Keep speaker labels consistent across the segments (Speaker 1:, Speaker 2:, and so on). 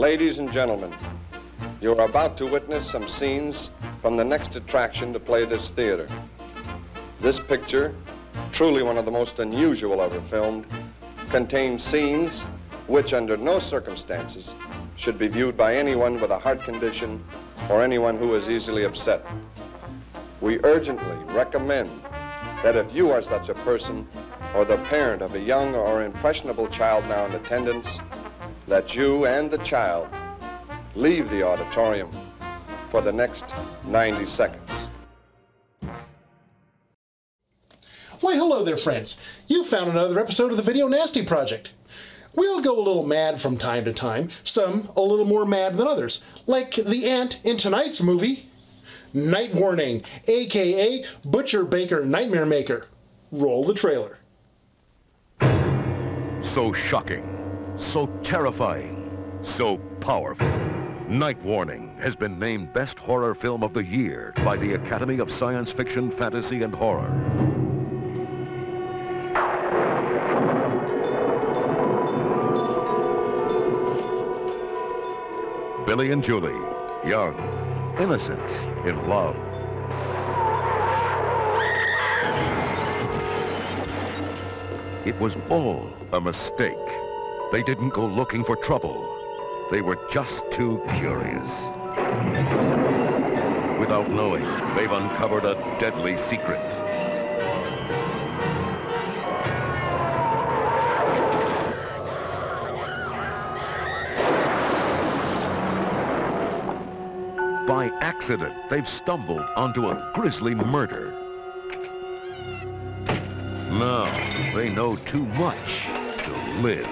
Speaker 1: Ladies and gentlemen, you are about to witness some scenes from the next attraction to play this theater. This picture, truly one of the most unusual ever filmed, contains scenes which under no circumstances should be viewed by anyone with a heart condition or anyone who is easily upset. We urgently recommend that if you are such a person or the parent of a young or impressionable child now in attendance, that you and the child leave the auditorium for the next 90 seconds.
Speaker 2: Why, hello there, friends. You found another episode of the Video Nasty Project. We'll go a little mad from time to time, some a little more mad than others, like the ant in tonight's movie, Night Warning, a.k.a. Butcher Baker Nightmare Maker. Roll the trailer.
Speaker 3: So shocking, so terrifying, so powerful. Night Warning has been named Best Horror Film of the Year by the Academy of Science Fiction, Fantasy, and Horror. Billy and Julie, young, innocent, in love. It was all a mistake. They didn't go looking for trouble. They were just too curious. Without knowing, they've uncovered a deadly secret. By accident, they've stumbled onto a grisly murder. Now, they know too much to live.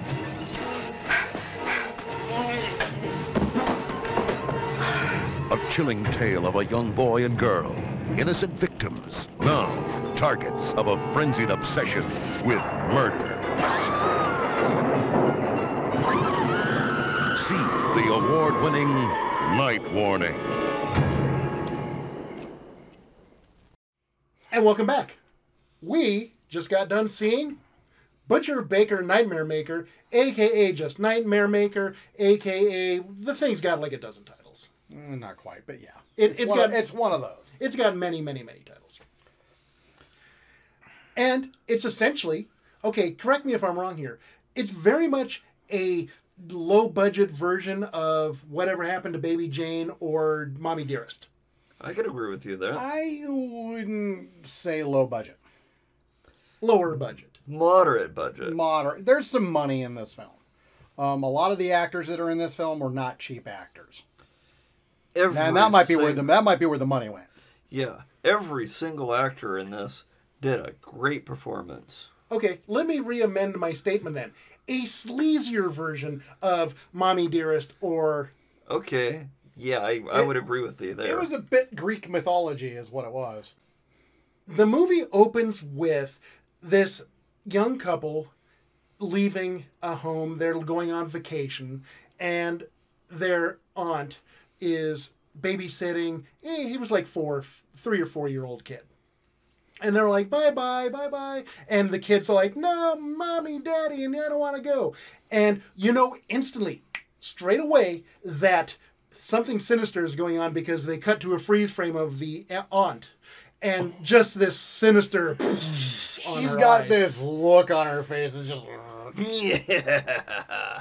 Speaker 3: A chilling tale of a young boy and girl, innocent victims, now targets of a frenzied obsession with murder. See the award-winning Night Warning.
Speaker 2: And welcome back. We just got done seeing Butcher Baker Nightmare Maker, a.k.a. just Nightmare Maker, a.k.a. the thing's got like a dozen titles.
Speaker 4: Not quite, but yeah.
Speaker 2: It's
Speaker 4: one of those.
Speaker 2: It's got many, many, many titles. And it's essentially, okay, correct me if I'm wrong here, it's very much a low-budget version of Whatever Happened to Baby Jane or Mommy Dearest.
Speaker 5: I could agree with you there.
Speaker 4: I wouldn't say low budget.
Speaker 2: Lower budget.
Speaker 5: Moderate budget.
Speaker 4: Moderate. There's some money in this film. A lot of the actors that are in this film were not cheap actors. And that might be where the money went.
Speaker 5: Yeah. Every single actor in this did a great performance.
Speaker 2: Okay, let me re-amend my statement then. A sleazier version of Mommy Dearest or...
Speaker 5: Okay. Yeah, I would agree with you there.
Speaker 4: It was a bit Greek mythology is what it was.
Speaker 2: The movie opens with this young couple leaving a home. They're going on vacation, and their aunt is babysitting. He was like 3 or 4 year old kid. And they're like, bye-bye, bye-bye. And the kids are like, no, mommy, daddy, and I don't want to go. And you know instantly, straight away, that something sinister is going on because they cut to a freeze frame of the aunt. And just this sinister
Speaker 4: She's got
Speaker 2: eyes.
Speaker 4: this look on her face. It's just...
Speaker 5: Yeah.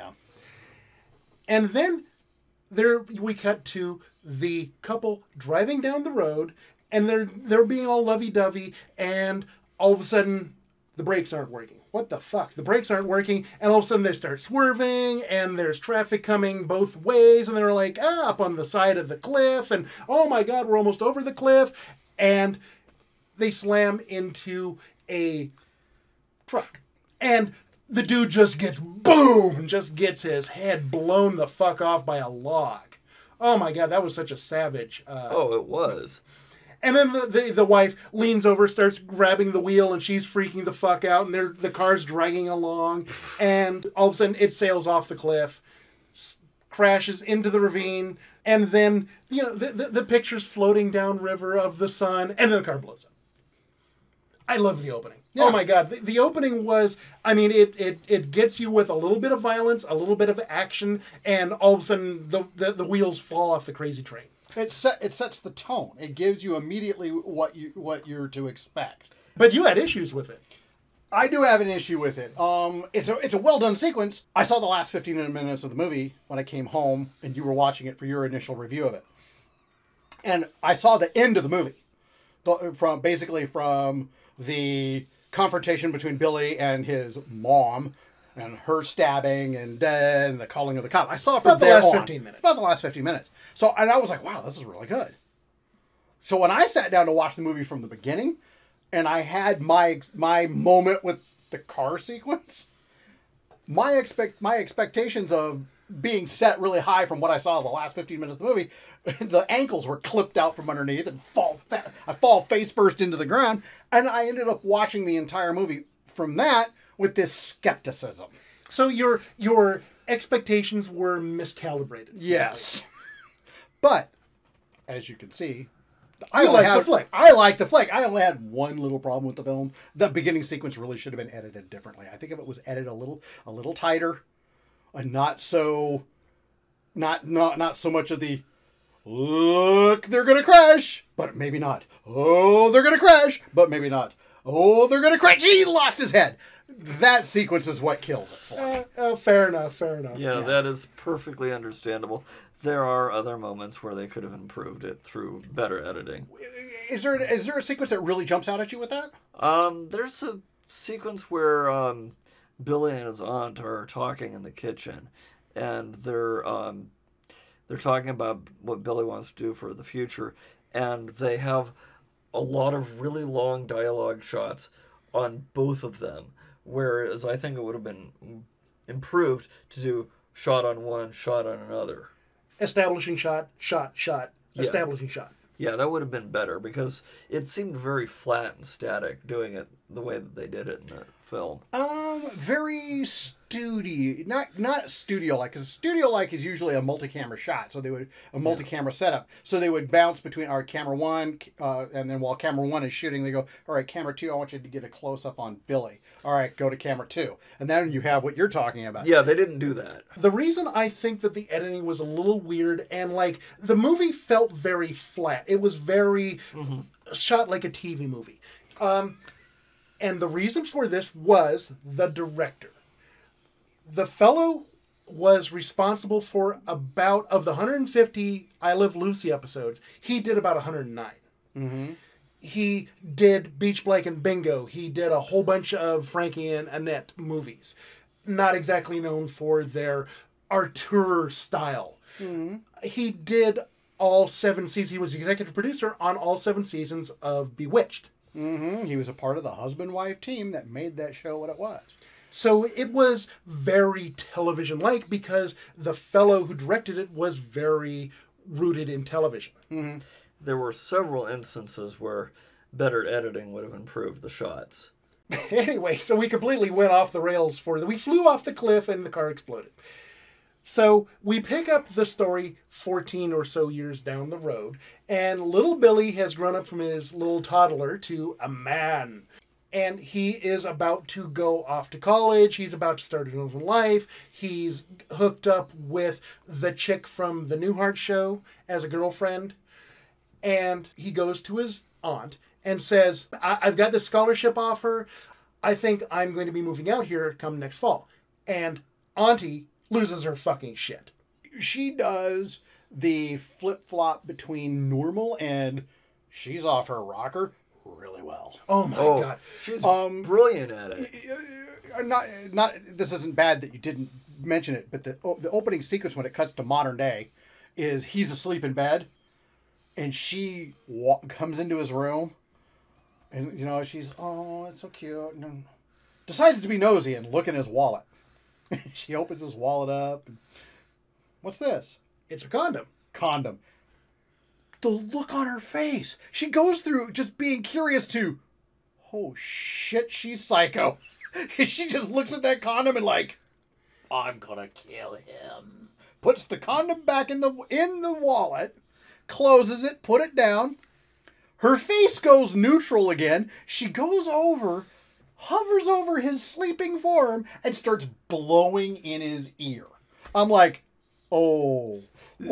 Speaker 2: And then we cut to the couple driving down the road, and they're being all lovey-dovey, and all of a sudden, the brakes aren't working. What the fuck? The brakes aren't working, and all of a sudden they start swerving, and there's traffic coming both ways, and they're like, up on the side of the cliff, and oh my god, we're almost over the cliff, and they slam into a truck. And the dude just gets boom, just gets his head blown the fuck off by a log. Oh my god, that was such a savage.
Speaker 5: It was.
Speaker 2: And then the wife leans over, starts grabbing the wheel, and she's freaking the fuck out, and the car's dragging along, and all of a sudden it sails off the cliff, crashes into the ravine, and then the picture's floating downriver of the sun, and then the car blows up. I love the opening.
Speaker 4: Yeah.
Speaker 2: Oh my god, the opening was, I mean, it gets you with a little bit of violence, a little bit of action, and all of a sudden the wheels fall off the crazy train.
Speaker 4: It sets the tone. It gives you immediately what you're to expect.
Speaker 2: But you had issues with it.
Speaker 4: I do have an issue with it. It's a well done sequence. I saw the last 15 minutes of the movie when I came home, and you were watching it for your initial review of it. And I saw the end of the movie, from the confrontation between Billy and his mom, and her stabbing and the calling of the cop. I saw it from
Speaker 2: About the last 15 minutes.
Speaker 4: About the last 15 minutes. So, and I was like, wow, this is really good. So when I sat down to watch the movie from the beginning, and I had my moment with the car sequence, my expectations of being set really high from what I saw the last 15 minutes of the movie, the ankles were clipped out from underneath and I fall face first into the ground, and I ended up watching the entire movie from that with this skepticism.
Speaker 2: So your expectations were miscalibrated.
Speaker 4: Yes. But, as you can see,
Speaker 2: I like the flick.
Speaker 4: I like the flick. I only had one little problem with the film. The beginning sequence really should have been edited differently. I think if it was edited a little tighter, and not so much of the look, they're gonna crash, but maybe not. Oh, they're gonna crash, but maybe not. Oh, they're gonna crash. He lost his head. That sequence is what kills it for me.
Speaker 2: Fair enough.
Speaker 5: Yeah, that is perfectly understandable. There are other moments where they could have improved it through better editing.
Speaker 4: Is there a sequence that really jumps out at you with that?
Speaker 5: There's a sequence where Billy and his aunt are talking in the kitchen, and they're talking about what Billy wants to do for the future, and they have a lot of really long dialogue shots on both of them, whereas I think it would have been improved to do shot on one, shot on another.
Speaker 2: Establishing shot, establishing shot.
Speaker 5: Yeah, that would have been better, because it seemed very flat and static doing it the way that they did it in the film.
Speaker 4: Very studio, not studio-like, because studio-like is usually a multi-camera shot, so they would a multi-camera setup. So they would bounce between our camera one, and then while camera one is shooting, they go, all right, camera two, I want you to get a close-up on Billy. All right, go to camera two. And then you have what you're talking about.
Speaker 5: Yeah, they didn't do that.
Speaker 2: The reason I think that the editing was a little weird, and like the movie felt very flat. It was very shot like a TV movie. And the reason for this was the director. The fellow was responsible for about, of the 150 I Love Lucy episodes, he did about 109.
Speaker 4: Mm-hmm.
Speaker 2: He did Beach Blank and Bingo. He did a whole bunch of Frankie and Annette movies. Not exactly known for their auteur style.
Speaker 4: Mm-hmm.
Speaker 2: He did all 7 seasons. He was executive producer on all 7 seasons of Bewitched.
Speaker 4: Mm-hmm. He was a part of the husband-wife team that made that show what it was.
Speaker 2: So it was very television-like because the fellow who directed it was very rooted in television.
Speaker 4: Mm-hmm.
Speaker 5: There were several instances where better editing would have improved the shots.
Speaker 2: Anyway, so we completely went off the rails we flew off the cliff and the car exploded. So we pick up the story 14 or so years down the road, and little Billy has grown up from his little toddler to a man. And he is about to go off to college. He's about to start his own life. He's hooked up with the chick from the Newhart show as a girlfriend. And he goes to his aunt and says, I've got this scholarship offer. I think I'm going to be moving out here come next fall. And Auntie loses her fucking shit.
Speaker 4: She does the flip-flop between normal and she's off her rocker really well.
Speaker 2: Oh my God.
Speaker 5: She's brilliant at it.
Speaker 4: Not. This isn't bad that you didn't mention it, but the opening sequence when it cuts to modern day is he's asleep in bed and she comes into his room and, she's, oh, it's so cute. And decides to be nosy and look in his wallet. She opens his wallet up. And, what's this?
Speaker 2: It's a condom.
Speaker 4: Condom. The look on her face. She goes through just being curious to, oh shit, she's psycho. She just looks at that condom and like, I'm gonna kill him. Puts the condom back in the wallet, closes it, put it down. Her face goes neutral again. She goes over, hovers over his sleeping form, and starts blowing in his ear. I'm like, oh.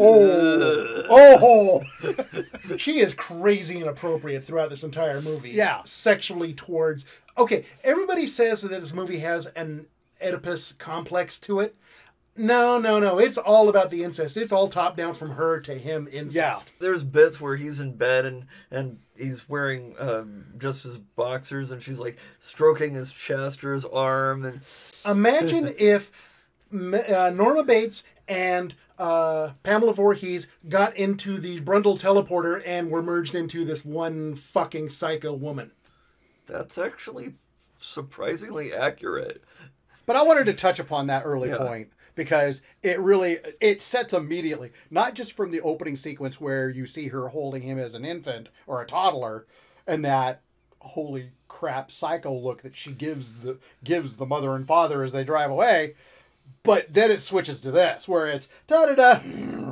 Speaker 2: She is crazy inappropriate throughout this entire movie.
Speaker 4: Yeah.
Speaker 2: Sexually towards... Okay, everybody says that this movie has an Oedipus complex to it. No. It's all about the incest. It's all top down from her to him incest.
Speaker 4: Yeah.
Speaker 5: There's bits where he's in bed and he's wearing just his boxers, and she's like stroking his chest or his arm. And
Speaker 2: Imagine if Norma Bates and Pamela Voorhees got into the Brundle teleporter and were merged into this one fucking psycho woman.
Speaker 5: that's actually surprisingly accurate.
Speaker 4: But I wanted to touch upon that early point because it sets immediately, not just from the opening sequence where you see her holding him as an infant or a toddler, and that holy crap psycho look that she gives the mother and father as they drive away, but then it switches to this where it's da da da,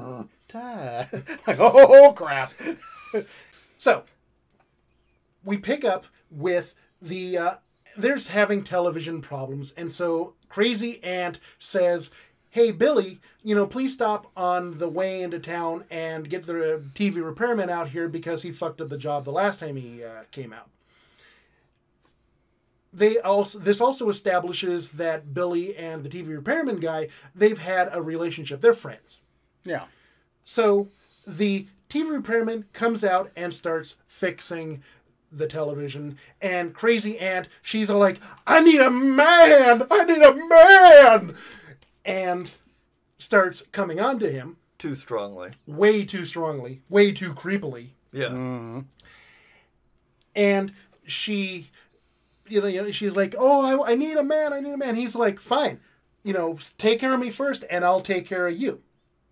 Speaker 4: like oh crap.
Speaker 2: So, we pick up with there's having television problems, and so Crazy Aunt says, hey, Billy, please stop on the way into town and get the TV repairman out here because he fucked up the job the last time he came out. This also establishes that Billy and the TV repairman guy, they've had a relationship. They're friends.
Speaker 4: Yeah.
Speaker 2: So the TV repairman comes out and starts fixing the television, and Crazy Aunt, she's all like, I need a man! And starts coming on to him.
Speaker 5: Too strongly.
Speaker 2: Way too strongly. Way too creepily.
Speaker 5: Yeah.
Speaker 4: Mm-hmm.
Speaker 2: And she, she's like, oh, I need a man. He's like, fine. Take care of me first, and I'll take care of you.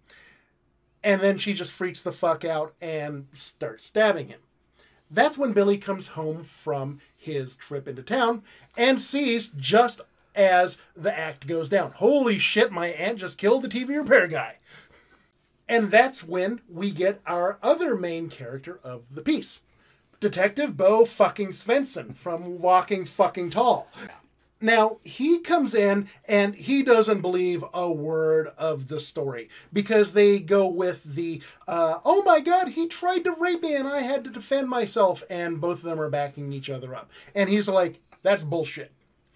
Speaker 2: And then she just freaks the fuck out and starts stabbing him. That's when Billy comes home from his trip into town and sees just as the act goes down. Holy shit, my aunt just killed the TV repair guy. And that's when we get our other main character of the piece. Detective Bo fucking Svensson from Walking Fucking Tall. Now, he comes in and he doesn't believe a word of the story because they go with the, oh my God, he tried to rape me and I had to defend myself, and both of them are backing each other up. And he's like, that's bullshit.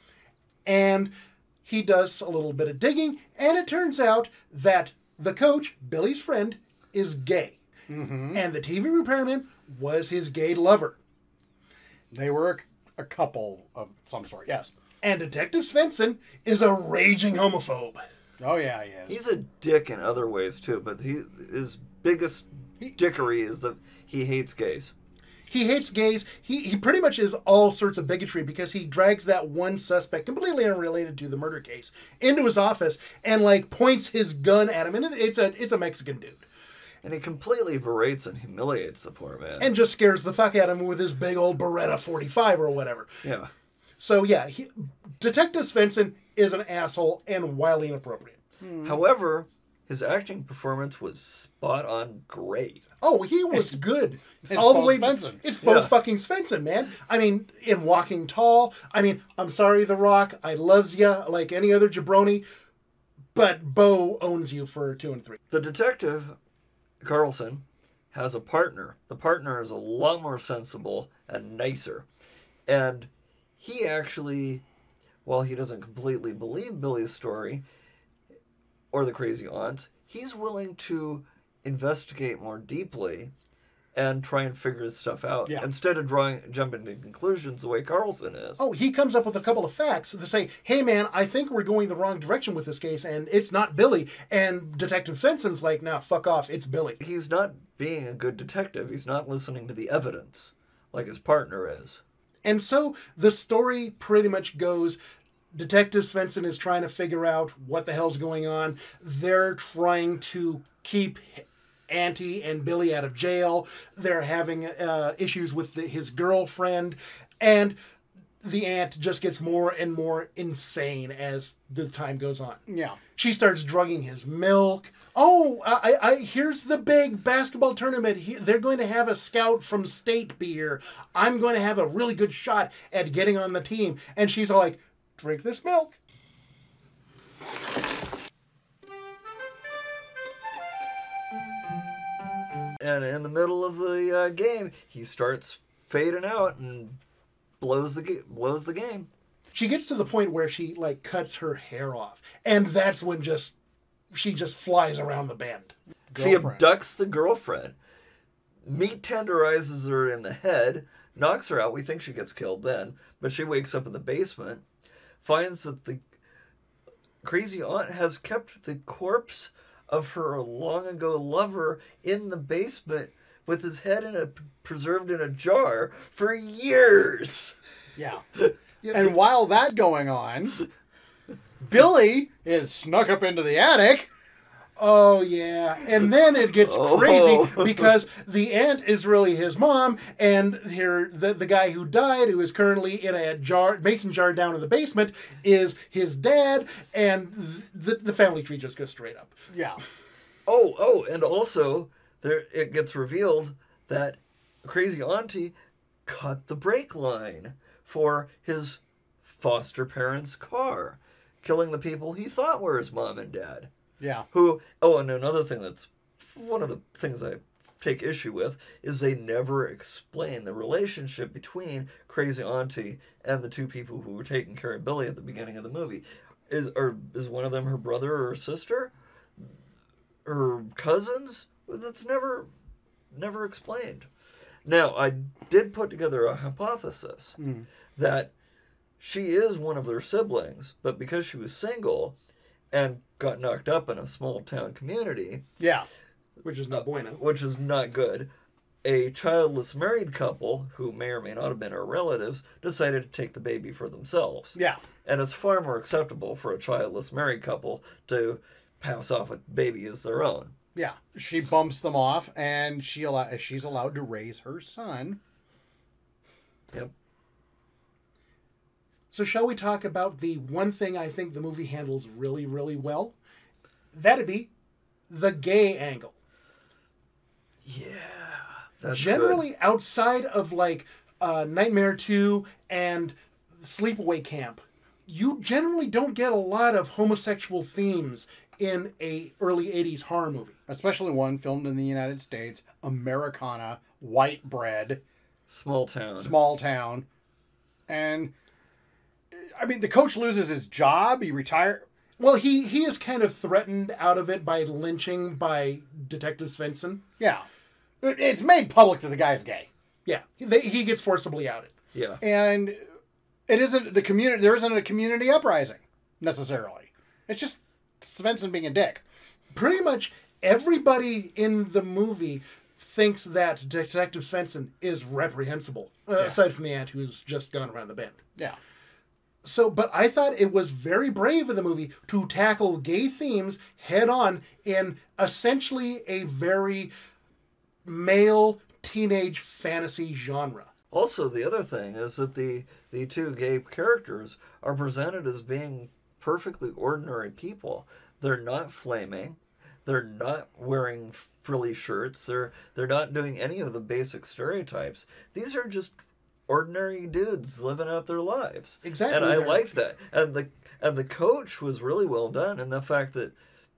Speaker 2: And he does a little bit of digging, and it turns out that the coach, Billy's friend, is gay. Mm-hmm. And the TV repairman was his gay lover.
Speaker 4: They were a couple of some sort, yes.
Speaker 2: And Detective Svensson is a raging homophobe.
Speaker 4: Oh, yeah, he is.
Speaker 5: He's a dick in other ways, too, but his biggest dickery is that he hates gays.
Speaker 2: He hates gays. He pretty much is all sorts of bigotry because he drags that one suspect, completely unrelated to the murder case, into his office and, points his gun at him. And it's a Mexican dude.
Speaker 5: And he completely berates and humiliates the poor man.
Speaker 2: And just scares the fuck out of him with his big old Beretta 45 or whatever.
Speaker 5: Yeah.
Speaker 2: So, yeah, Detective Svensson is an asshole and wildly inappropriate.
Speaker 5: However, his acting performance was spot on great.
Speaker 2: Oh, he was good.
Speaker 4: It's
Speaker 2: all the
Speaker 4: Bo
Speaker 2: way.
Speaker 4: Svensson.
Speaker 2: It's Bo fucking Svensson, man. I mean, in Walking Tall. I mean, I'm sorry, The Rock. I loves ya like any other jabroni, but Bo owns you for 2 and 3.
Speaker 5: The detective, Carlson, has a partner. The partner is a lot more sensible and nicer. And he actually, while he doesn't completely believe Billy's story or the crazy aunts, he's willing to investigate more deeply and try and figure this stuff out instead of jumping to conclusions the way Carlson is.
Speaker 2: Oh, he comes up with a couple of facts to say, hey man, I think we're going the wrong direction with this case and it's not Billy. And Detective Svensson's like, nah, fuck off, it's Billy.
Speaker 5: He's not being a good detective. He's not listening to the evidence like his partner is.
Speaker 2: And so the story pretty much goes, Detective Svensson is trying to figure out what the hell's going on. They're trying to keep Auntie and Billy out of jail. They're having issues with his girlfriend. And the aunt just gets more and more insane as the time goes on.
Speaker 4: Yeah.
Speaker 2: She starts drugging his milk. Oh, I here's the big basketball tournament. They're going to have a scout from state be here. I'm going to have a really good shot at getting on the team. And she's all like, drink this milk.
Speaker 5: And in the middle of the game, he starts fading out and blows the game.
Speaker 2: She gets to the point where she like cuts her hair off. And that's when she just flies around the bend.
Speaker 5: She abducts the girlfriend. Meat tenderizes her in the head, knocks her out. We think she gets killed then, but she wakes up in the basement, finds that the crazy aunt has kept the corpse of her long ago lover in the basement with his head preserved in a jar for years.
Speaker 4: Yeah. And while that's going on, Billy is snuck up into the attic.
Speaker 2: Oh, yeah. And then it gets crazy because the aunt is really his mom, and the guy who died, who is currently in a mason jar down in the basement, is his dad, and the family tree just goes straight up.
Speaker 4: Yeah.
Speaker 5: Oh, and also, it gets revealed that Crazy Auntie cut the brake line for his foster parents' car, killing the people he thought were his mom and dad.
Speaker 4: Yeah.
Speaker 5: And another thing that's one of the things I take issue with is they never explain the relationship between Crazy Auntie and the two people who were taking care of Billy at the beginning of the movie. Is one of them her brother or sister? Her cousins? That's never explained. Now, I did put together a hypothesis that she is one of their siblings, but because she was single and got knocked up in a small town community.
Speaker 4: Yeah.
Speaker 2: Which is not bueno.
Speaker 5: Which is not good. A childless married couple, who may or may not have been her relatives, decided to take the baby for themselves.
Speaker 4: Yeah.
Speaker 5: And it's far more acceptable for a childless married couple to pass off a baby as their own.
Speaker 4: Yeah. She bumps them off, and she's allowed to raise her son.
Speaker 5: Yep.
Speaker 2: So shall we talk about the one thing I think the movie handles really, really well? That'd be the gay angle.
Speaker 5: Yeah. That's
Speaker 2: generally
Speaker 5: good.
Speaker 2: Outside of like Nightmare 2 and Sleepaway Camp, you generally don't get a lot of homosexual themes in a early 80s horror movie.
Speaker 4: Especially one filmed in the United States, Americana, white bread.
Speaker 5: Small town.
Speaker 4: And, I mean, the coach loses his job, he retires.
Speaker 2: Well, he is kind of threatened out of it by lynching by Detective Svensson.
Speaker 4: Yeah. It's made public that the guy's gay.
Speaker 2: Yeah. He gets forcibly outed.
Speaker 5: Yeah.
Speaker 4: And it isn't there isn't a community uprising, necessarily. It's just Svensson being a dick.
Speaker 2: Pretty much everybody in the movie thinks that Detective Svensson is reprehensible, aside from the aunt who's just gone around the bend.
Speaker 4: Yeah.
Speaker 2: So, but I thought it was very brave of the movie to tackle gay themes head on in essentially a very male teenage fantasy genre.
Speaker 5: Also, the other thing is that the two gay characters are presented as being perfectly ordinary people. They're not flaming. They're not wearing frilly shirts. They're not doing any of the basic stereotypes. These are just ordinary dudes living out their lives.
Speaker 2: Exactly.
Speaker 5: And I liked that. And the coach was really well done, and the fact that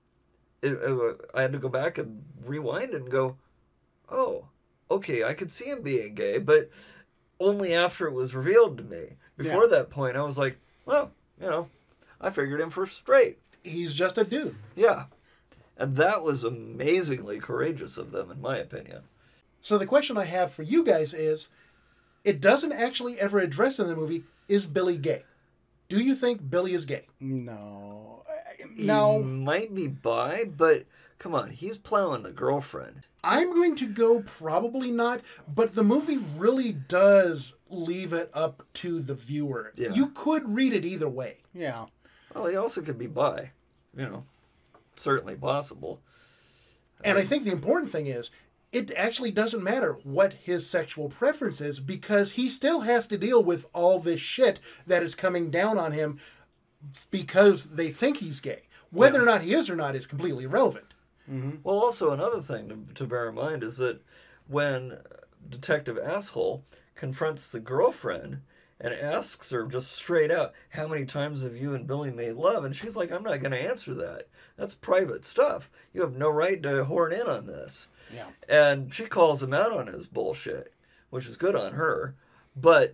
Speaker 5: I had to go back and rewind it and go, oh, okay, I could see him being gay, but only after it was revealed to me. Before that point, I was like, well, I figured him for straight.
Speaker 2: He's just a dude.
Speaker 5: Yeah. And that was amazingly courageous of them, in my opinion.
Speaker 2: So the question I have for you guys is, it doesn't actually ever address in the movie, is Billy gay? Do you think Billy is gay?
Speaker 4: No.
Speaker 5: He might be bi, but come on, he's plowing the girlfriend.
Speaker 2: I'm going to go probably not, but the movie really does leave it up to the viewer.
Speaker 5: Yeah.
Speaker 2: You could read it either way.
Speaker 4: Yeah.
Speaker 5: Well, he also could be bi. Certainly possible.
Speaker 2: And I think the important thing is, it actually doesn't matter what his sexual preference is because he still has to deal with all this shit that is coming down on him because they think he's gay. Whether or not he is or not is completely irrelevant.
Speaker 5: Well, also another thing to bear in mind is that when Detective Asshole confronts the girlfriend and asks her just straight out, how many times have you and Billy made love? And she's like, I'm not going to answer that. That's private stuff. You have no right to horn in on this.
Speaker 4: Yeah.
Speaker 5: And she calls him out on his bullshit, which is good on her. But,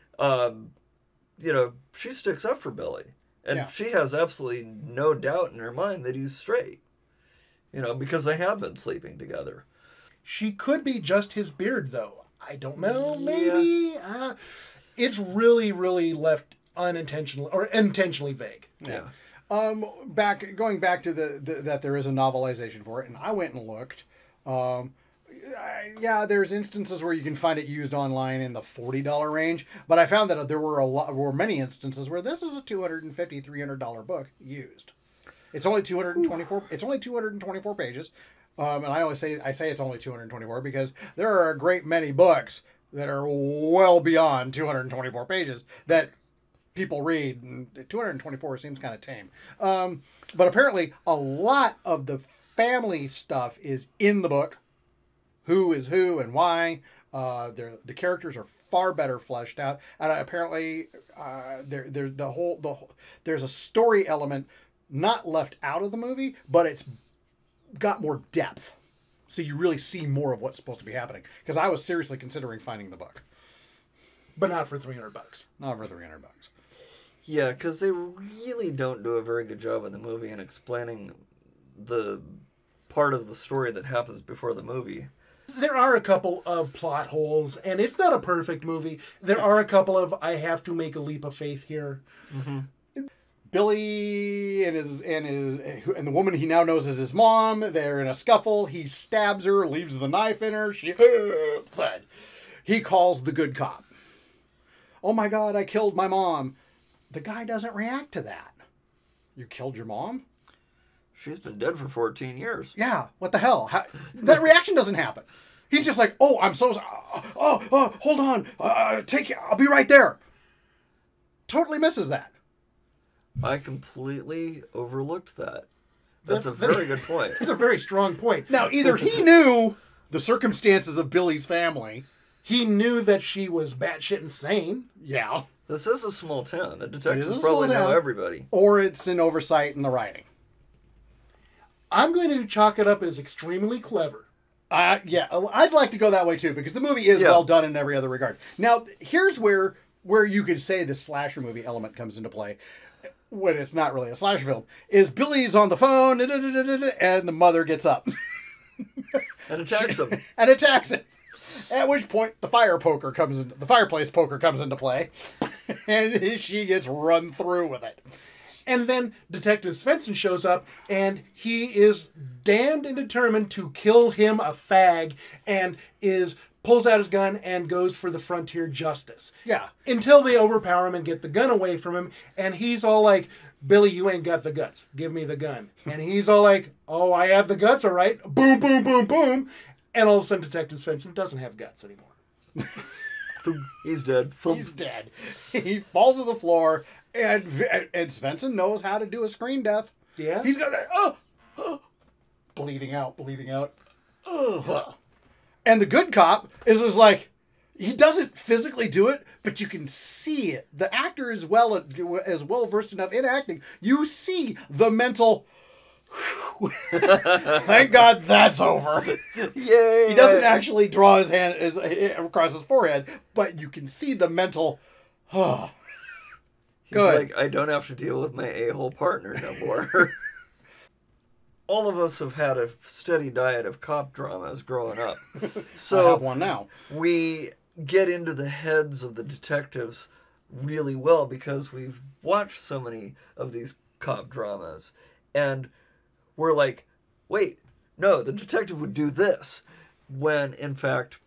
Speaker 5: she sticks up for Billy. And she has absolutely no doubt in her mind that he's straight. Because they have been sleeping together.
Speaker 2: She could be just his beard, though. I don't know. Maybe. Yeah. It's really, really left unintentionally or intentionally vague.
Speaker 5: Yeah.
Speaker 4: Going back to that there is a novelization for it, and I went and looked. There's instances where you can find it used online in the $40 range, but I found that there were many instances where this is a $250, $300 book used. It's only 224. It's only 224 pages, and I say it's only 224 because there are a great many books that are well beyond 224 pages that people read, and 224 seems kind of tame. But apparently, a lot of the family stuff is in the book. Who is who and why? The characters are far better fleshed out, and apparently, there's a story element not left out of the movie, but it's got more depth. So you really see more of what's supposed to be happening. Because I was seriously considering finding the book.
Speaker 2: But not for $300.
Speaker 4: Not for $300.
Speaker 5: Yeah, because they really don't do a very good job in the movie in explaining the part of the story that happens before the movie.
Speaker 2: There are a couple of plot holes, and it's not a perfect movie. There are a couple of I have to make a leap of faith here.
Speaker 5: Mm-hmm.
Speaker 4: Billy and the woman he now knows as his mom, they're in a scuffle. He stabs her, leaves the knife in her. She fled. He calls the good cop. Oh my God, I killed my mom. The guy doesn't react to that. You killed your mom?
Speaker 5: She's been dead for 14 years.
Speaker 4: Yeah, what the hell? That reaction doesn't happen. He's just like, oh, I'm so sorry. Oh, hold on. I'll be right there. Totally misses that.
Speaker 5: I completely overlooked that. That's a very good point.
Speaker 2: It's a very strong point.
Speaker 4: Now, either he knew the circumstances of Billy's family.
Speaker 2: He knew that she was batshit insane.
Speaker 4: Yeah.
Speaker 5: This is a small town. The detectives probably know everybody.
Speaker 4: Or it's an oversight in the writing.
Speaker 2: I'm going to chalk it up as extremely clever.
Speaker 4: Yeah, I'd like to go that way too, because the movie is well done in every other regard. Now, here's where you could say the slasher movie element comes into play, when it's not really a slasher film, is Billy's on the phone, and the mother gets up.
Speaker 5: And attacks him.
Speaker 4: And attacks him. At which point, the fireplace poker comes into play, and she gets run through with it.
Speaker 2: And then Detective Svensson shows up, and he is damned and determined to kill him a fag, and pulls out his gun and goes for the frontier justice.
Speaker 4: Yeah.
Speaker 2: Until they overpower him and get the gun away from him, and he's all like, Billy, you ain't got the guts. Give me the gun. And he's all like, oh, I have the guts, all right. Boom, boom, boom, boom. And all of a sudden, Detective Svensson doesn't have guts anymore.
Speaker 5: He's dead.
Speaker 4: He's dead. He falls to the floor, and Svensson knows how to do a screen death.
Speaker 2: Yeah.
Speaker 4: He's got that, bleeding out. And the good cop is just like, he doesn't physically do it, but you can see it. The actor is well versed enough in acting. You see the mental. Thank God that's over.
Speaker 5: Yay!
Speaker 4: He doesn't actually draw his hand across his forehead, but you can see the mental.
Speaker 5: He's
Speaker 4: Good.
Speaker 5: like, I don't have to deal with my a-hole partner no more. All of us have had a steady diet of cop dramas growing up. So
Speaker 4: I have one now.
Speaker 5: We get into the heads of the detectives really well because we've watched so many of these cop dramas. And we're like, wait, no, the detective would do this. When, in fact,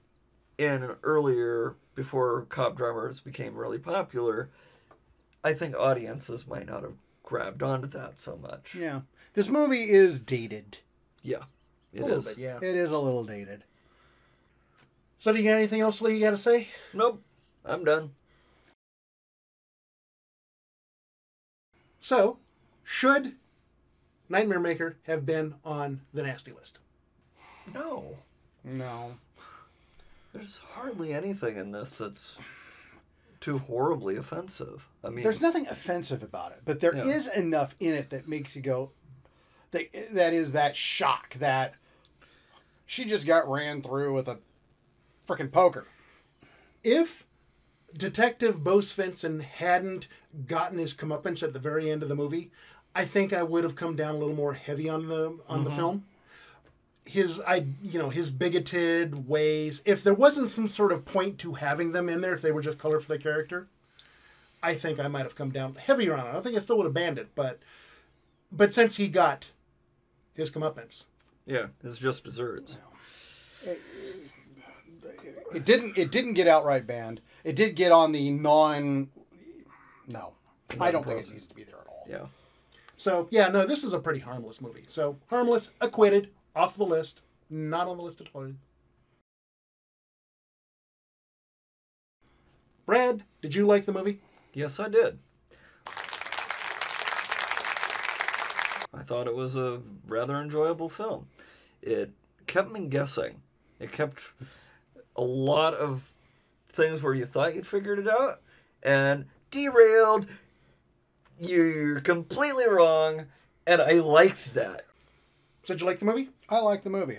Speaker 5: before cop dramas became really popular, I think audiences might not have grabbed onto that so much.
Speaker 4: Yeah. This movie is dated.
Speaker 5: Yeah, it
Speaker 2: A little
Speaker 5: is.
Speaker 2: bit, yeah.
Speaker 4: It is a little dated.
Speaker 2: So do you got anything else Lee, you got to say?
Speaker 5: Nope. I'm done.
Speaker 2: So, should Nightmare Maker have been on the nasty list?
Speaker 5: No.
Speaker 4: No.
Speaker 5: There's hardly anything in this that's too horribly offensive. I mean,
Speaker 4: There's nothing offensive about it, but there is enough in it that makes you go, that is that shock that she just got ran through with a freaking poker.
Speaker 2: If Detective Bo Svensson hadn't gotten his comeuppance at the very end of the movie, I think I would have come down a little more heavy on the film. His bigoted ways. If there wasn't some sort of point to having them in there, if they were just color for the character, I think I might have come down heavier on it. I don't think I still would have banned it, but since he got his comeuppance,
Speaker 5: yeah, it's just desserts.
Speaker 4: It didn't get outright banned. It did get on the no. I don't think it needs to be there at all.
Speaker 5: Yeah.
Speaker 2: So, yeah, no, this is a pretty harmless movie. So, harmless, acquitted, off the list, not on the list at all. Brad, did you like the movie?
Speaker 5: Yes, I did. I thought it was a rather enjoyable film. It kept me guessing. It kept a lot of things where you thought you'd figured it out and derailed. You're completely wrong, and I liked that.
Speaker 2: So did you like the movie?
Speaker 4: I like the movie.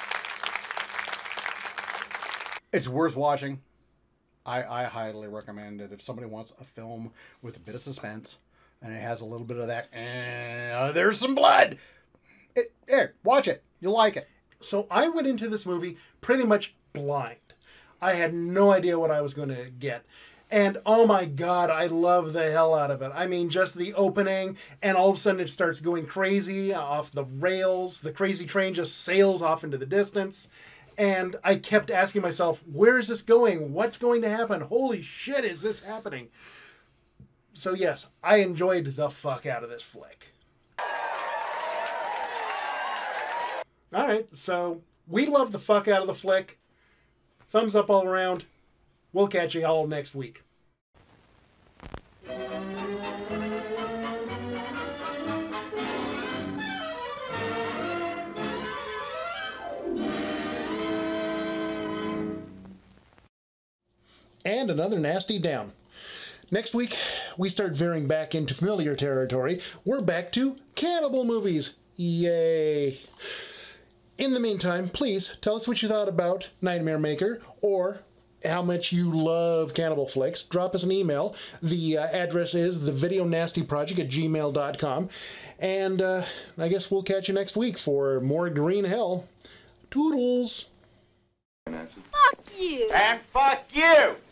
Speaker 4: It's worth watching. I highly recommend it if somebody wants a film with a bit of suspense and it has a little bit of that, there's some blood. Watch it. You'll like it.
Speaker 2: So I went into this movie pretty much blind. I had no idea what I was going to get. And oh my God, I love the hell out of it. I mean, just the opening, and all of a sudden it starts going crazy off the rails. The crazy train just sails off into the distance. And I kept asking myself, where is this going? What's going to happen? Holy shit, is this happening? So yes, I enjoyed the fuck out of this flick. All right, so we love the fuck out of the flick. Thumbs up all around. We'll catch you all next week. And another nasty down. Next week, we start veering back into familiar territory. We're back to cannibal movies. Yay. In the meantime, please tell us what you thought about Nightmare Maker or how much you love cannibal flicks. Drop us an email. The address is thevideonastyproject@gmail.com. And I guess we'll catch you next week for more green hell. Toodles.
Speaker 6: Fuck you.
Speaker 7: And fuck you!